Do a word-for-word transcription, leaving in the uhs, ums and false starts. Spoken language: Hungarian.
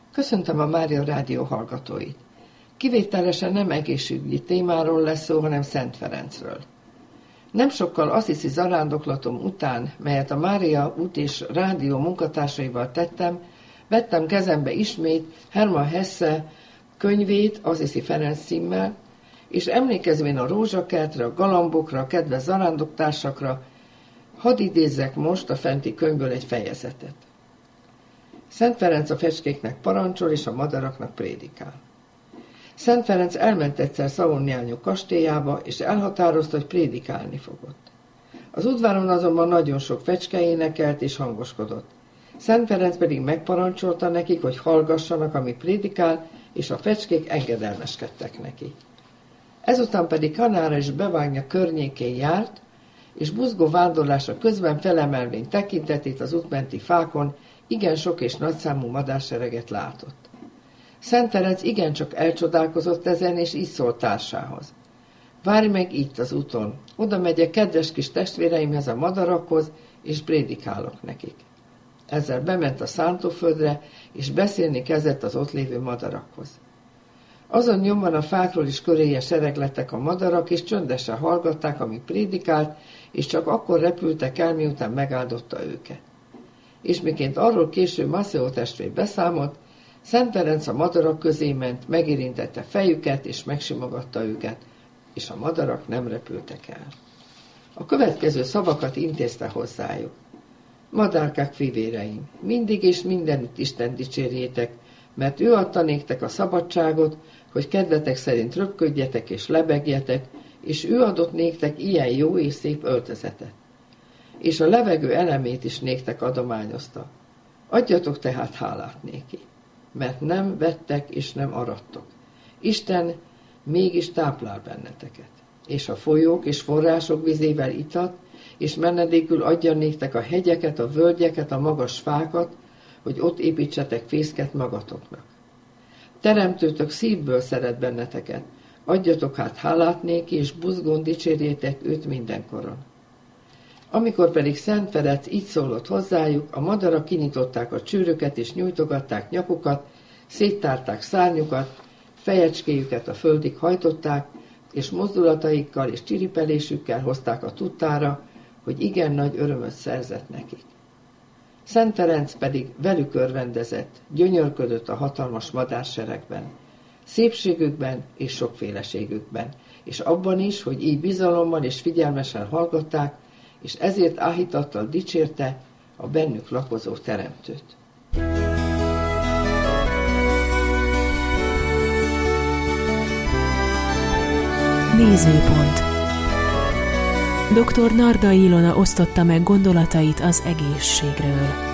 Köszöntöm a Mária Rádió hallgatóit. Kivételesen nem egészségügyi témáról lesz szó, hanem Szent Ferencről. Nem sokkal Assisi zarándoklatom után, melyet a Mária út és rádió munkatársaival tettem, vettem kezembe ismét Hermann Hesse könyvét, Assisi Ferenc címmel, és emlékezvén a rózsakertre, a galambokra, a kedves zarándoktársakra, hadd idézzek most a fenti könyvből egy fejezetet. Szent Ferenc a fecskéknek parancsol, és a madaraknak prédikál. Szent Ferenc elment egyszer Szavonnyányok kastélyába, és elhatározta, hogy prédikálni fogott. Az udvaron azonban nagyon sok fecske énekelt és hangoskodott. Szent Ferenc pedig megparancsolta nekik, hogy hallgassanak, amit prédikál, és a fecskék engedelmeskedtek neki. Ezután pedig Kanára és Bevágnya környékén járt, és buzgó vándorlása közben felemelvén tekintetét az útmenti fákon, igen sok és nagyszámú madársereget látott. Szent Ferenc igencsak elcsodálkozott ezen, és így szólt társához. Várj meg itt az úton, oda megyek kedves kis testvéreimhez a madarakhoz, és prédikálok nekik. Ezzel bement a szántóföldre, és beszélni kezdett az ott lévő madarakhoz. Azon nyomban a fákról is köréje sereglettek a madarak, és csöndesen hallgatták, amit prédikált, és csak akkor repültek el, miután megáldotta őket. És miként arról később Maceo testvér beszámolt, Szent Ferenc a madarak közé ment, megérintette fejüket, és megsimogatta őket, és a madarak nem repültek el. A következő szavakat intézte hozzájuk. Madárkák fivéreim, mindig és mindenütt Isten dicsérjétek, mert ő adta néktek a szabadságot, hogy kedvetek szerint röpködjetek és lebegjetek, és ő adott néktek ilyen jó és szép öltözetet. És a levegő elemét is néktek adományozta. Adjatok tehát hálát néki, mert nem vettek és nem arattok. Isten mégis táplál benneteket, és a folyók és források vizével itat, és menedékül adja néktek a hegyeket, a völgyeket, a magas fákat, hogy ott építsetek fészket magatoknak. Teremtőtök szívből szeret benneteket, adjatok hát hálát néki, és buzgón dicsérjétek őt mindenkoron. Amikor pedig Szent Ferenc így szólott hozzájuk, a madarak kinyitották a csőröket, és nyújtogatták nyakukat, széttárták szárnyukat, fejecskéjüket a földig hajtották, és mozdulataikkal és csiripelésükkel hozták a tudtára, hogy igen nagy örömöt szerzett nekik. Szent Ferenc pedig velük örvendezett, gyönyörködött a hatalmas madárseregben, szépségükben és sokféleségükben, és abban is, hogy így bizalommal és figyelmesen hallgatták, és ezért áhítattal dicsérte a bennük lakozó teremtőt. Nézőpont. doktor Nardai Ilona osztotta meg gondolatait az egészségről.